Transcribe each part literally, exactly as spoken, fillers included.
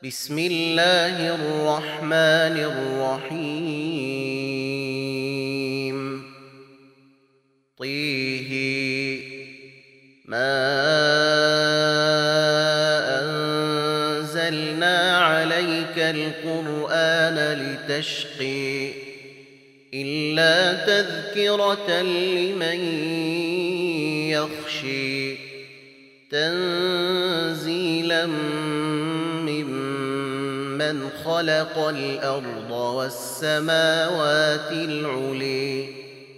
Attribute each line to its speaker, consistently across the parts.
Speaker 1: بسم الله الرحمن الرحيم طه ما أنزلنا عليك القرآن لتشقي إلا تذكرة لمن يخشي تنزيلا ممن خلق الأرض والسماوات العلي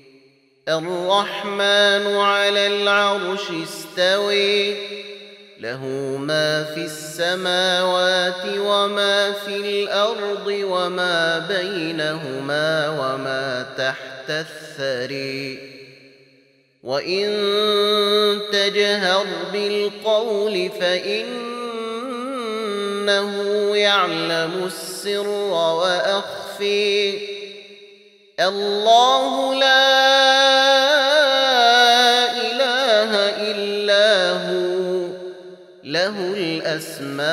Speaker 1: الرحمن على العرش استوي له ما في السماوات وما في الأرض وما بينهما وما تحت الثري وإن تجهر بالقول فإنه يعلم السر وأخفي الله لا إله إلا هو له الأسماء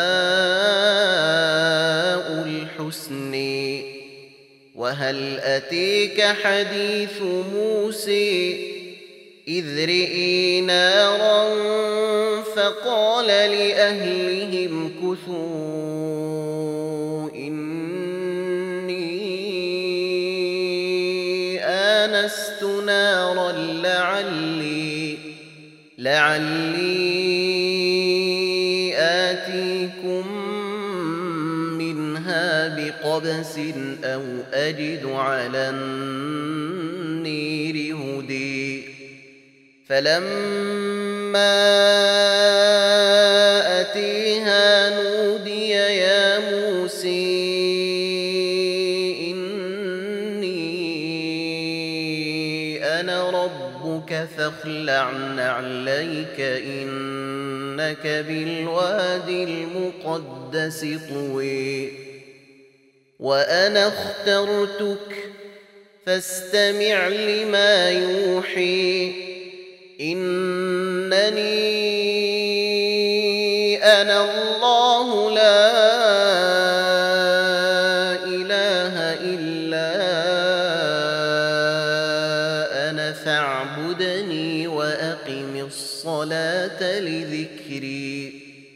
Speaker 1: الحسن وهل أتيك حديث موسى إذ رئي نارا فقال لأهلهم كثوا إني آنست نارا لعلي لعلي آتيكم منها بقبس أو أجد على النير هدي فلما أتيها نودي يا موسى إني أنا ربك فاخلع نعليك إنك بالوادي المقدس طوي وأنا اخترتك فاستمع لما يوحي إنني أنا الله لا إله إلا أنا فاعبدني وأقم الصلاة لذكري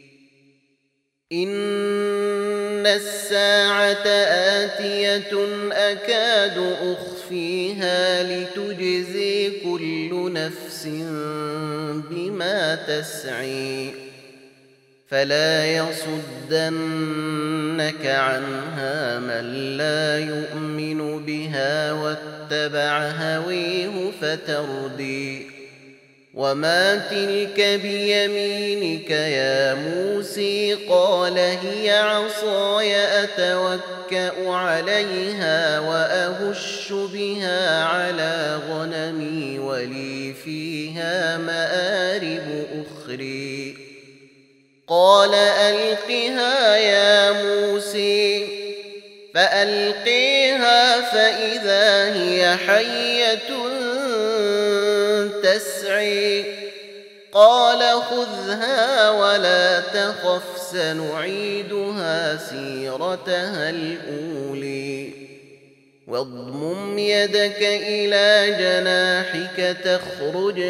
Speaker 1: إن الساعة آتية أكاد أخفيها لتجزي كل نفس بما تسعي فلا يصدنك عنها من لا يؤمن بها واتبع هويه فتردي وما تلك بيمينك يا موسى قال هي عصاي أتوكأ عليها وأهش بها على غنمي ولي فيها مآرب أخرى قال ألقها يا موسى فألقيها فإذا هي حية تسعي قال خذها ولا تخف سنعيدها سيرتها الأولي واضمم يدك إلى جناحك تخرج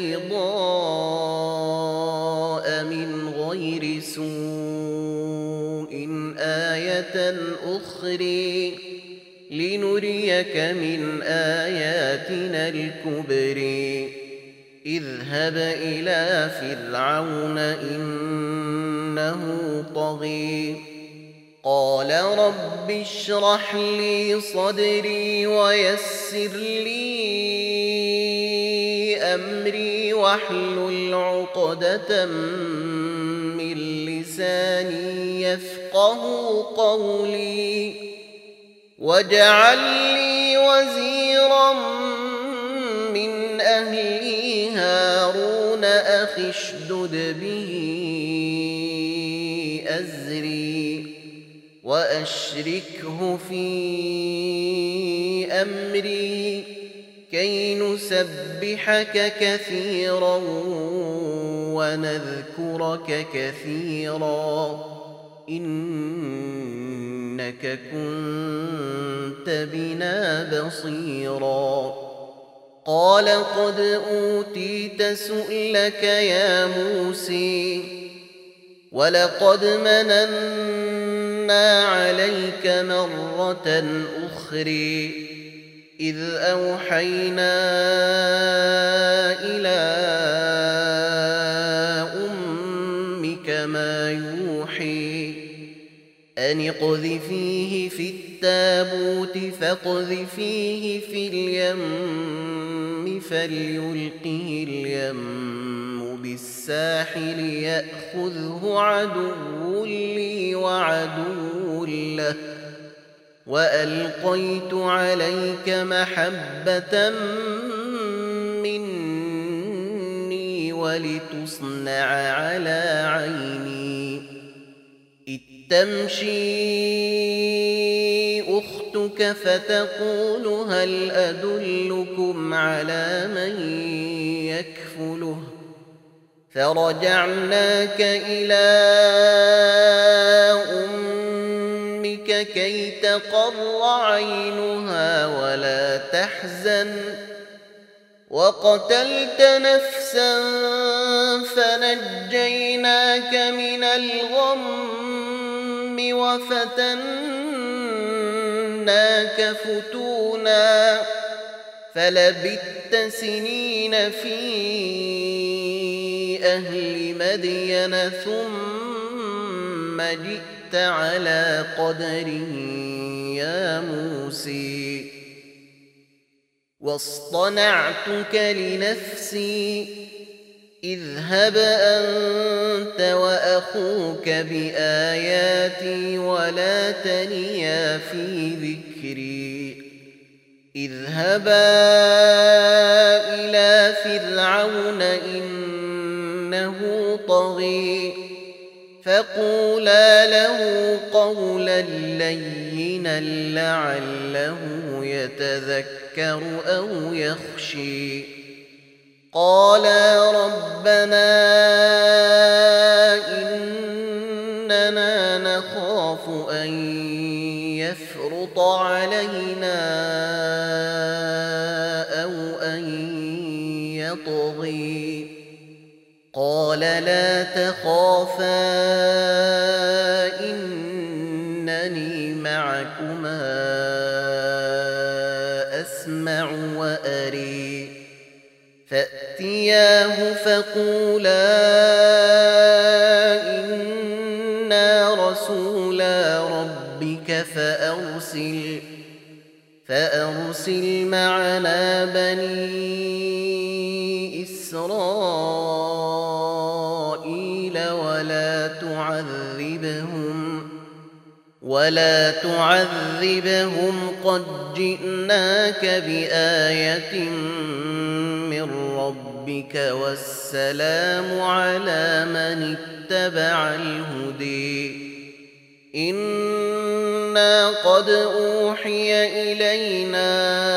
Speaker 1: بيضاء من غير سوء آية أخرى لنريك من آياتنا الكبرى اذهب إلى فرعون إنه طغى قال رب اشرح لي صدري ويسر لي أمري واحلل عقدة من لساني يفقه قولي واجعل لي وزيرا من أهلي هارون أخي اشدد به أزري وأشركه في أمري كي نسبحك كثيرا ونذكرك كثيرا إنك كنت بنا بصيرا قال قد أوتيت سؤلك يا موسى ولقد مننا عليك مرة أخرى إذ أوحينا إلى أمك ما يوحي أن اقذفيه في التابوت فاقذفيه في اليم فليلقه اليم بالساحل يأخذه عدو لي وعدو له وألقيت عليك محبة مني ولتصنع على عيني إذ تمشي أختك فتقول هل أدلكم على من يكفله فرجعناك إلى أمك كي تقر عينها ولا تحزن وقتلت نفسا فنجيناك من الغم وفتناك فتونا فلبثت سنين في أهل مدين ثم جئت على قدر يا موسى واصطنعتك لنفسي اذهب أنت وأخوك بآياتي ولا تنيا في ذكري اذهبا إلى فرعون إنه طغى فقولا له قولا لينا لعله يتذكر أو يخشى قالا ربنا إننا نخاف أن يفرط علينا أو أن يطغى قال لا تخافا إنني معكما أسمع وأري فأتياه فقولا إنا رسولا ربك فأرسل فأرسل معنا بني إسرائيل ولا تعذبهم ولا تعذبهم قد جئناك بآية من ربك والسلام على من اتبع الهدي إنا قد أوحي إلينا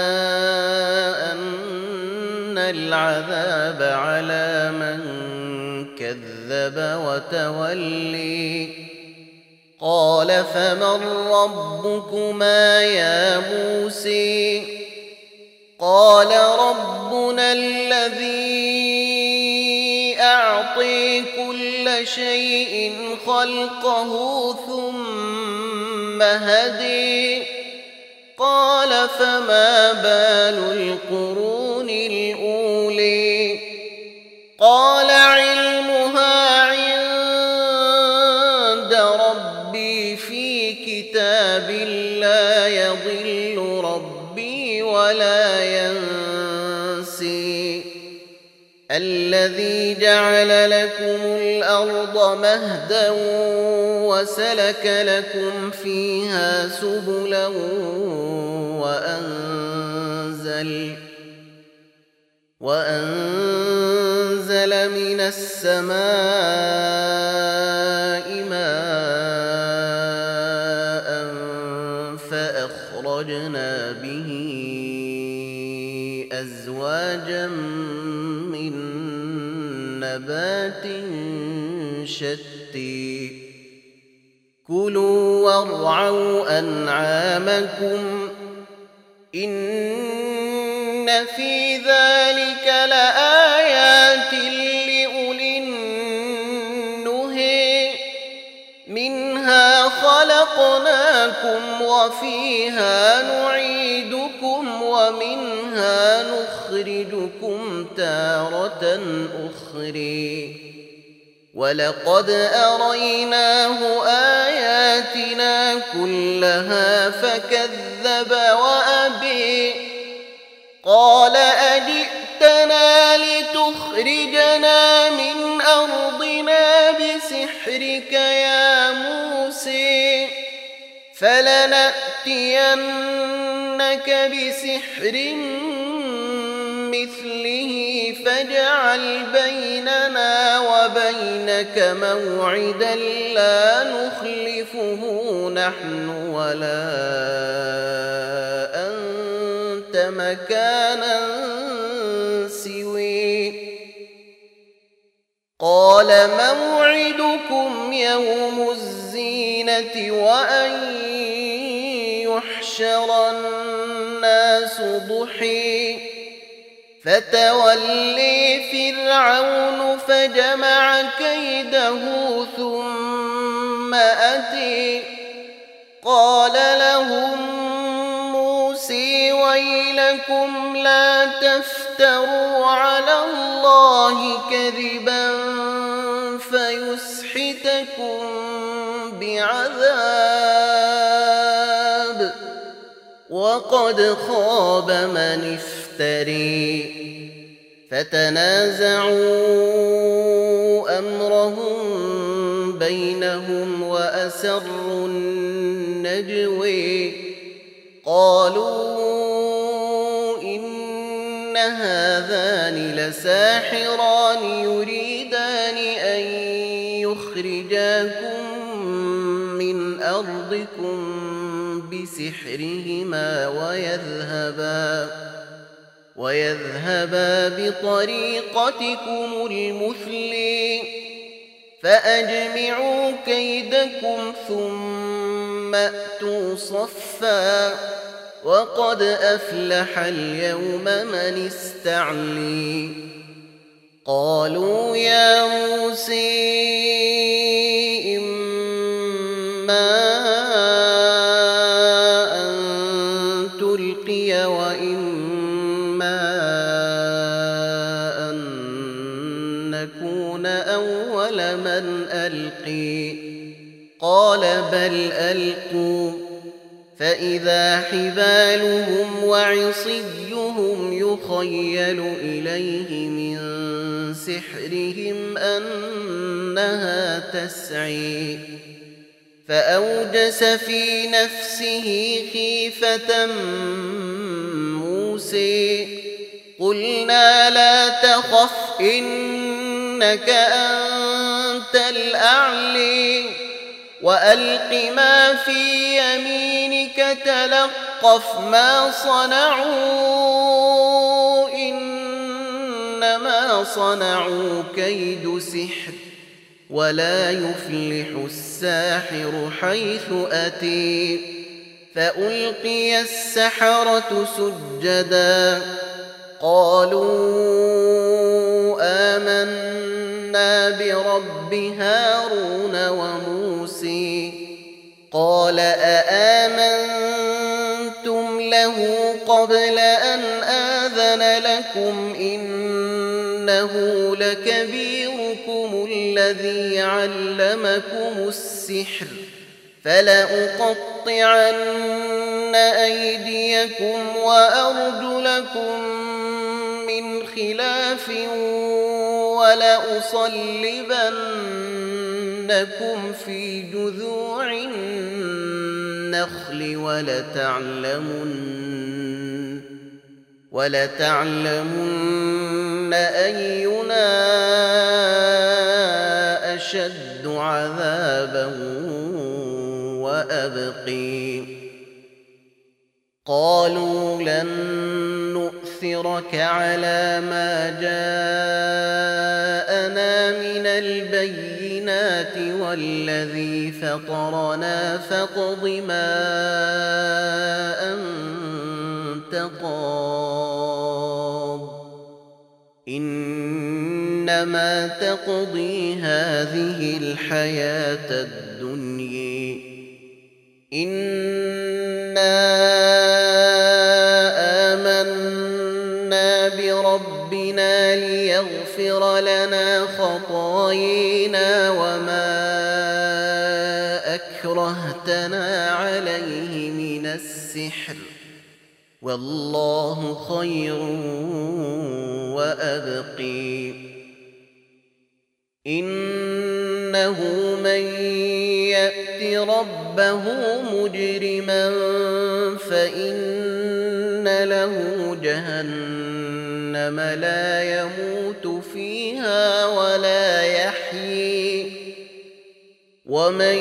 Speaker 1: أن العذاب على من كذب وتولي قال فمن ربكما يا موسى قال ربنا الذي أعطي كل شيء خلقه ثم هدي قال فما بال القرون الأولي قال علمها عند ربي في كتاب لا يضل ربي ولا ينسي الذي جعل لكم الأرض مهدا وسلك لكم فيها سبلا وأنزل وأنزل من السماء ماء فأخرجنا به أزواجا من نبات شتى كلوا وارعوا أنعامكم إن في ذلك لآيات لأولي النهي منها خلقناكم وفيها نعيدكم ومنها نخرجكم تارة أخرى ولقد أريناه آياتنا كلها فكذب وأبي قال أجئتنا لتخرجنا من أرضنا بسحرك يا موسى فلنأتينك بسحر مثله فاجعل بيننا وبينك موعدا لا نخلفه نحن ولا أنت مكانا سوي قال موعدكم يوم الزينة وأن يحشر الناس ضحى فتولي فرعون فجمع كيده ثم أتي قال لهم موسى ويلكم لا تفتروا على الله كذبا فيسحتكم بعذاب وقد خاب من افتري فتنازعوا أمرهم بينهم وأسروا النجوى قالوا إن هذان لساحران يريدان أن يخرجاكم من أرضكم بسحرهما ويذهبا ويذهبا بطريقتكم المثلي فأجمعوا كيدكم ثم أتوا صفا وقد أفلح اليوم من استعلي قالوا يا موسى إما أن تلقي وإما أن نكون أول من ألقي قال بل ألقوا فإذا حبالهم وعصيهم يخيل إليه من سحرهم أنها تسعي فأوجس في نفسه خيفة موسى قلنا لا تخف إنك أنت الأعلى وألق ما في يمينك تلقف ما صنعوا إنما صنعوا كيد سحر ولا يفلح الساحر حيث أتي فألقي السحرة سجدا قالوا آمنا برب هارون وموسى قال أآمنتم له قبل أن آذن لكم إنه لكبيركم الذي علمكم السحر فلأقطعن أيديكم وأرجلكم من خلاف ولأصلبنكم في جذوع النخل ولتعلمن ولتعلمن أينا أشد عذابا وأبقي قالوا لن نؤثرك على ما جاءنا من البينات الآيات والذي فطرنا فاقض ما أنت قاض إنما تقضي هذه الحياة الدنيا إنا آمنا بربنا ليغفر لنا خطايانا وما أكرهتنا عليه من السحر والله خير وأبقي إنه من يأت ربه مجرما فإن له جهنم لا يموت فيها ولا يحيي ومن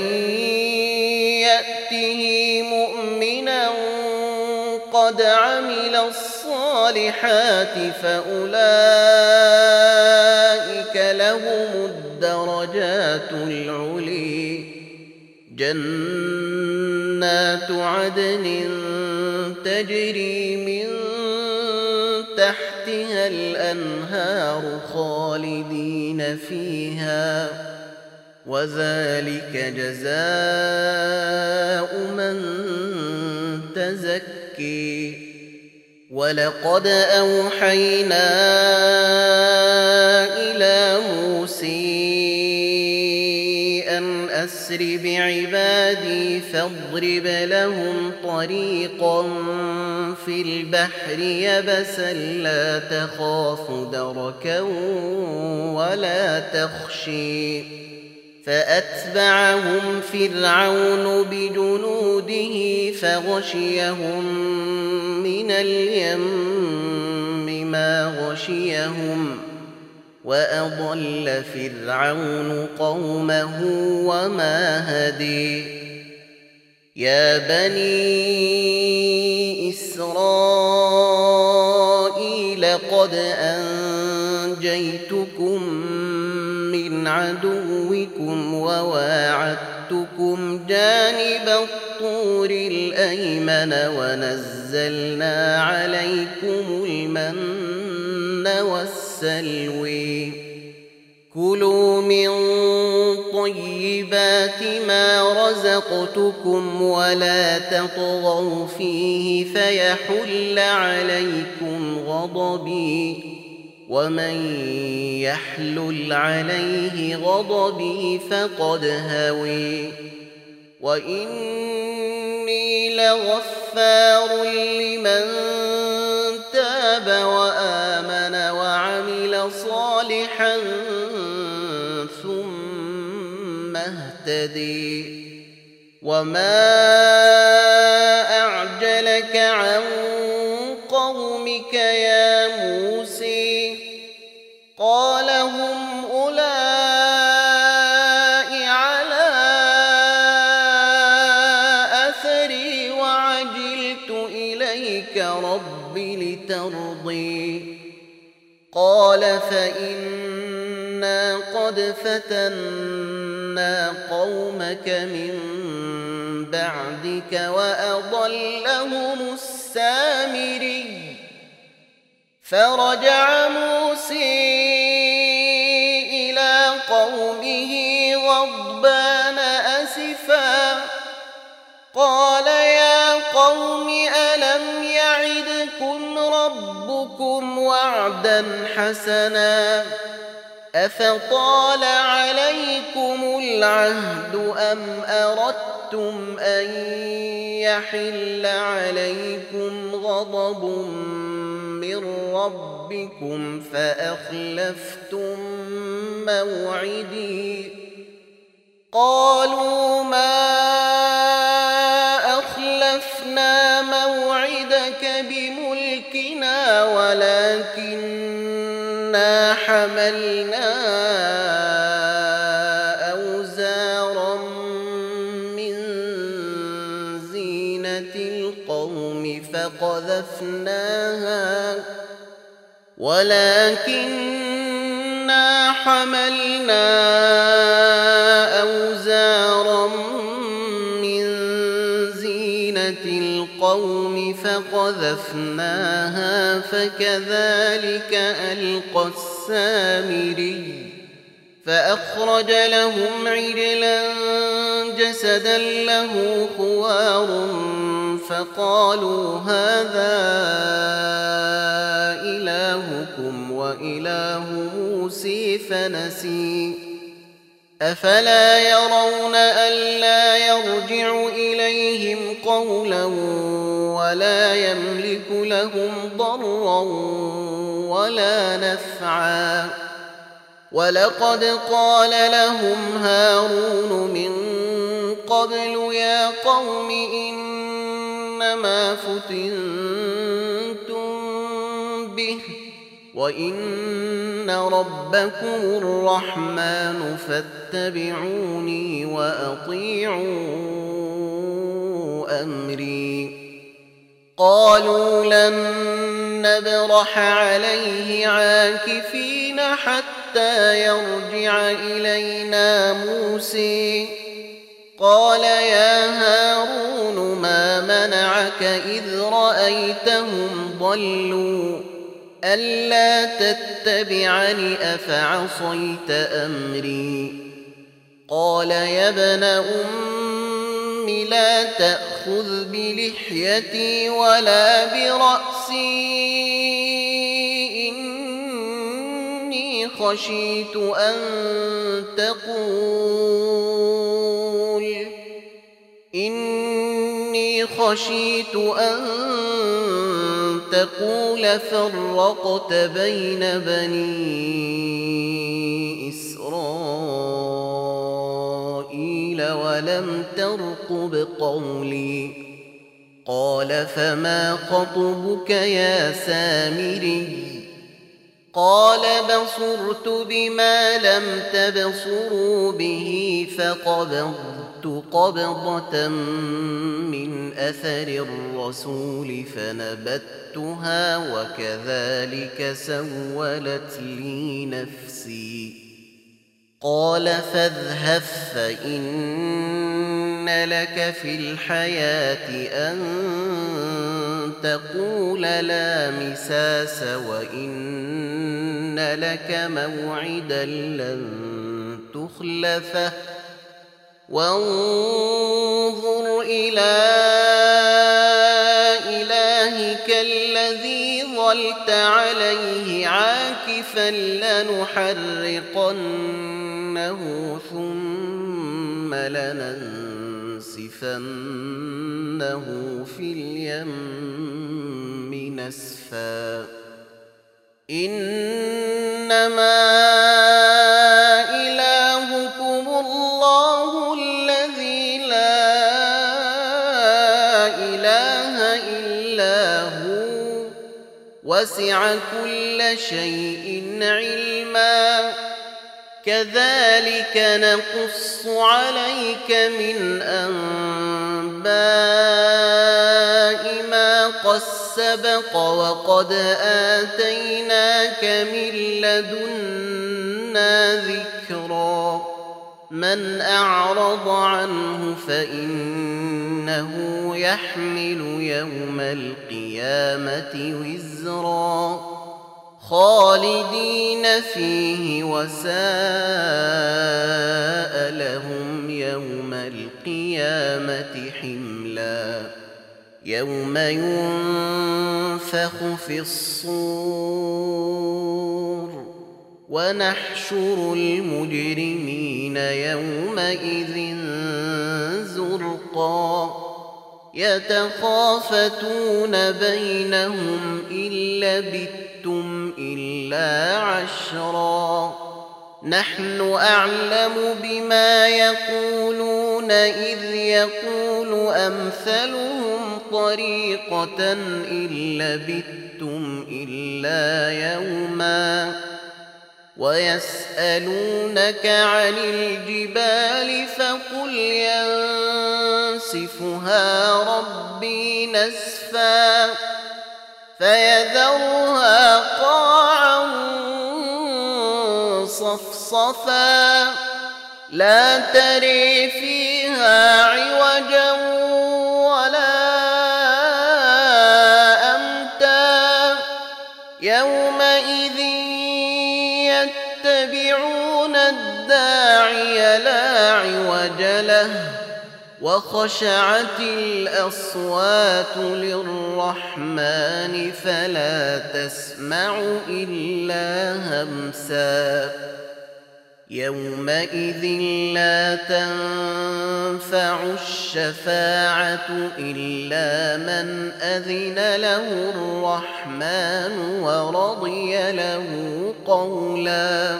Speaker 1: يأته مؤمنا قد عمل الصالحات فأولئك لهم الدرجات العلي جنات عدن تجري من تحتها الأنهار خالدين فيها وذلك جزاء من تزكي ولقد أوحينا إلى موسى أن أسر بعبادي فاضرب لهم طريقا في البحر يبسا لا تخاف دركا ولا تخشي فأتبعهم فرعون بجنوده فغشيهم من اليم ما غشيهم وأضل فرعون قومه وما هدي يا بني إسرائيل قد أنجيتكم من عدوكم وواعدتكم جانب الطور الأيمن ونزلنا عليكم المن والسلوي كلوا من طيبات ما رزقتكم ولا تطغوا فيه فيحل عليكم غضبي ومن يحلل عليه غضبي فقد هوي وإني لغفار لمن تاب وآمن وعمل صالحا ثم اهتدي وما أعجلك عن قومك يا موسى قال هم أولئك على أثري وعجلت إليك رب لترضي قال فإنا قد فتنا قومك من بعدك وأضلهم السامري فرجع موسى إلى قومه غضبان أسفا قال يا قوم ألم يعدكم ربكم وعدا حسنا أفطال عليكم العهد أم أردتم أن يحل عليكم غضب من ربكم فأخلفتم موعدي قالوا ما أخلفنا موعدك بملكنا ولكننا حملنا أوزارا من زينة القوم فقذفناها ولكننا إنا حملنا أوزارا من زينة القوم فقذفناها فكذلك ألقى السامري فأخرج لهم عجلا جسدا له خوار فقالوا هذا إلهكم وإله موسى فنسي أفلا يرون ألا يرجع إليهم قولا ولا يملك لهم ضرا ولا نفعا ولقد قال لهم هارون من قبل يا قوم إنما فتنتم به وإن ربكم الرحمن فاتبعوني وأطيعوا أمري قالوا لن نبرح عليه عاكفين حتى يرجع إلينا موسى قال يا هارون ما منعك إذ رأيتهم ضلوا ألا تتبعني أفعصيت أمري قال يا ابن أم لا تأخذ بلحيتي ولا برأسي إني خشيت أن تقول إني خشيت أن تقول فرقت بين بني إسرائيل ولم ترقب قولي قال فما خطبك يا سامري قال بصرت بما لم تبصروا به فقبضت قبضة من أثر الرسول فنبتها وكذلك سولت لي نفسي قال فاذهب فإن لك في الحياة أن تقول لا مساس وإن لك موعدا لن تخلفه وانظر إلى إلهك الذي ظلت عليه عاكفا لنحرقنه ثم لننسفنه في اليم نسفا إنما إلهكم الله الذي لا إله إلا هو وسع كل شيء علما كذلك نقص عليك من أنباء ما قد سبق وقد آتيناك من لدنا ذكرا من أعرض عنه فإنه يحمل يوم القيامة وزرا خالدين فيه وساء لهم يوم القيامة حملا يوم ينفخ في الصور ونحشر المجرمين يومئذ زرقا يتخافتون بينهم إن لبثتم إلا عشرا نحن أعلم بما يقولون إذ يقول أمثلهم طريقة إن لبثتم إلا يوما ويسألونك عن الجبال فقل ينسفها ربي نسفا فيذرها قاعا صفا لا تري فيها عوجا ولا أمتا يومئذ يتبعون الداعي لا عوج له وخشعت الأصوات للرحمن فلا تسمع إلا همسا يومئذ لا تنفع الشفاعة إلا من أذن له الرحمن ورضي له قولا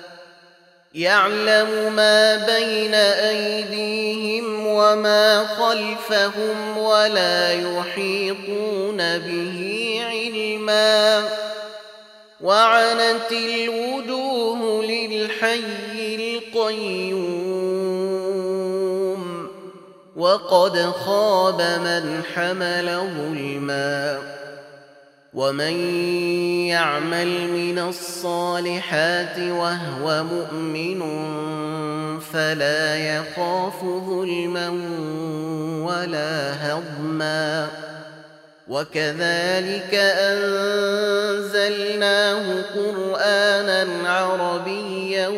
Speaker 1: يعلم ما بين أيديهم وما خلفهم ولا يحيطون به علما وعنت الوجوه للحي القيوم وقد خاب من حمل ظلما ومن يعمل من الصالحات وهو مؤمن فلا يخاف ظلما ولا هضما وكذلك أنزلناه قرآنا عربيا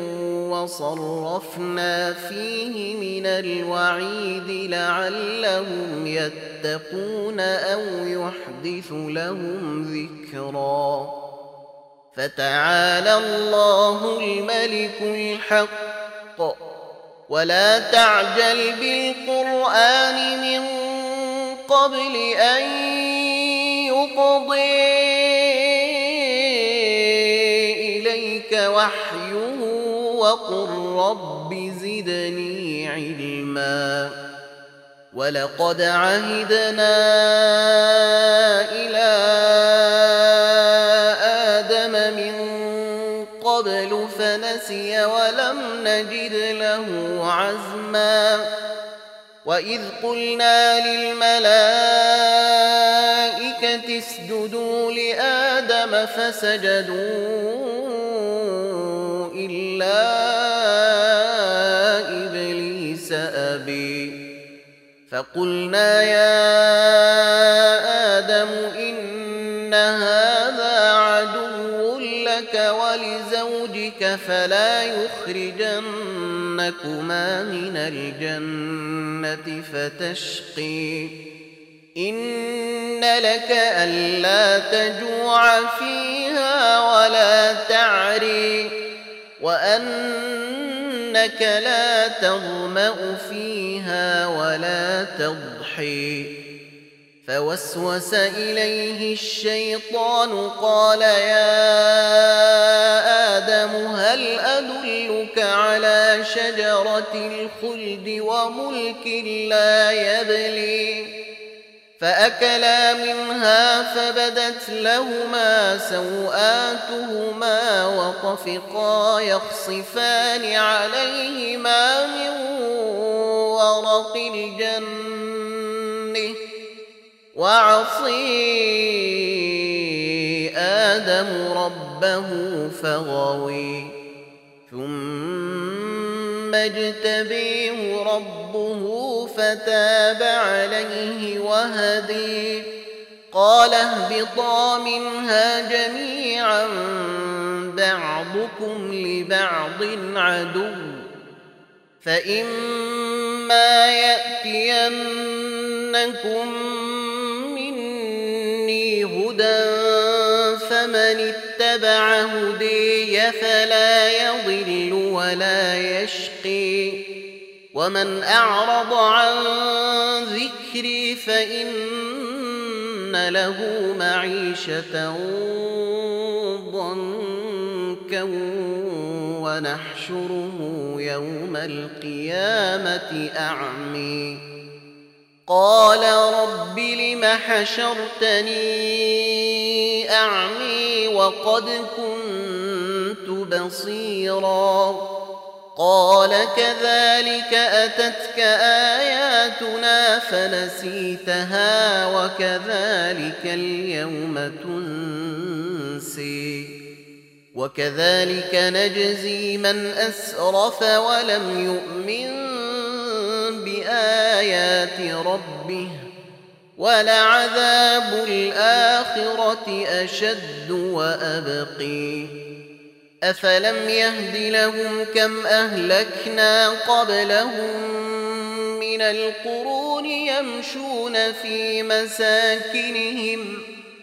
Speaker 1: وصرفنا فيه من الوعيد لعلهم يتقون أو يحدث لهم ذكرا فتعالى الله الملك الحق ولا تعجل بالقرآن من قبل أن يقضي إليك وحيه وقل رب زدني علما ولقد عهدنا إلى آدم من قبل فنسي ولم نجد له عزما وإذ قلنا للملائكة اسجدوا لآدم فسجدوا إلا إبليس أبي فقلنا يا آدم إن هذا عدو لك ولزوجك فلا يخرجنكما من الجنة فتشقي إن لك ألا تجوع فيها ولا تعري وأنك لا تظمأ فيها ولا تضحي فوسوس إليه الشيطان قال يا آدم هل أدلك على شجرة الخلد وملك لا يبلي فأكلا منها فبدت لهما سوآتهما وطفقا يخصفان عليهما من ورق الجنة وعصي آدم ربه فغوي ثم اجتبيه ربه فتاب عليه وهدي قال اهبطا منها جميعا بعضكم لبعض عدو فإما يأتينكم مني هدى فمن اتبع هدي فلا يضل ولا يشقي ومن أعرض عن ذكري فإن له معيشة ضنكا ونحشره يوم القيامة أعمي قال رب لم حشرتني أعمي وقد كنت بصيرا قال كذلك أتتك آياتنا فنسيتها وكذلك اليوم تنسي وكذلك نجزي من أسرف ولم يؤمن بآيات ربه ولعذاب الآخرة أشد وأبقي أفلم يهد لهم كم أهلكنا قبلهم من القرون يمشون في مساكنهم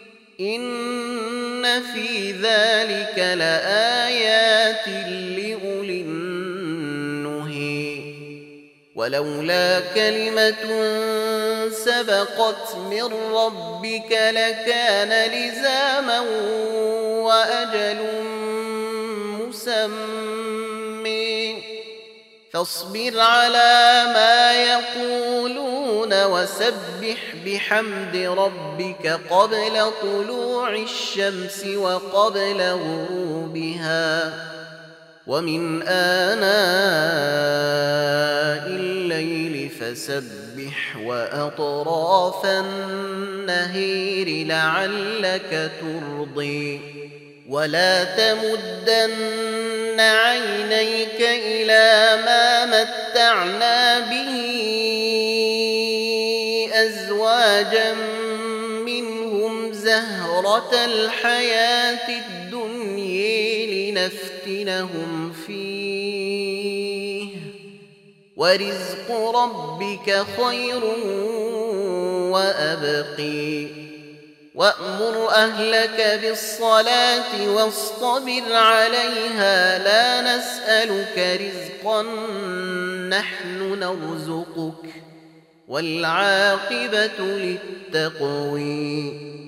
Speaker 1: إن في ذلك لآيات لأولي النهي ولولا كلمة سبقت من ربك لكان لزاما وأجل مسمى فاصبر على ما يقولون وسبح بحمد ربك قبل طلوع الشمس وقبل غروبها ومن آناء الليل فسبح وأطراف النهير لعلك ترضي ولا تمدن عينيك إلى ما متعنا به أزواجا منهم زهرة الحياة الدنيا لنفتنهم فيه ورزق ربك خير وأبقي وأمر أهلك بالصلاة واصطبر عليها لا نسألك رزقا نحن نرزقك والعاقبة للتقوى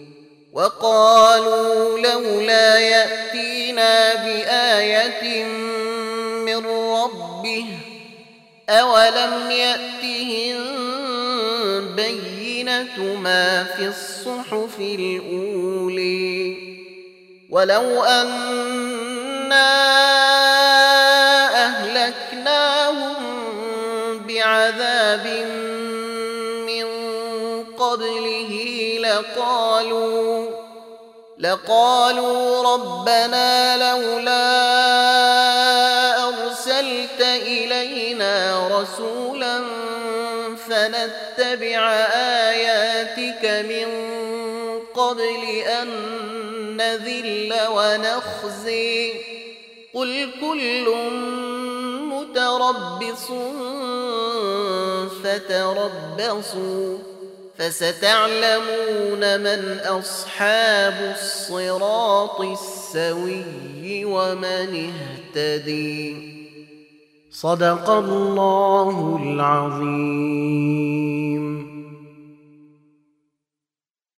Speaker 1: وقالوا لولا يأتينا بآية من ربه أولم يأتهم بينة ما في الصحف الأولي ولو أنا أهلكناهم بعذاب من قبله لقالوا لقالوا ربنا لولا أرسلت إلينا رسولا فنتبع آياتك من قبل أن نذل ونخزي قل كل متربص فتربصوا فستعلمون من أصحاب الصراط السوي ومن اهتدي صدق الله العظيم.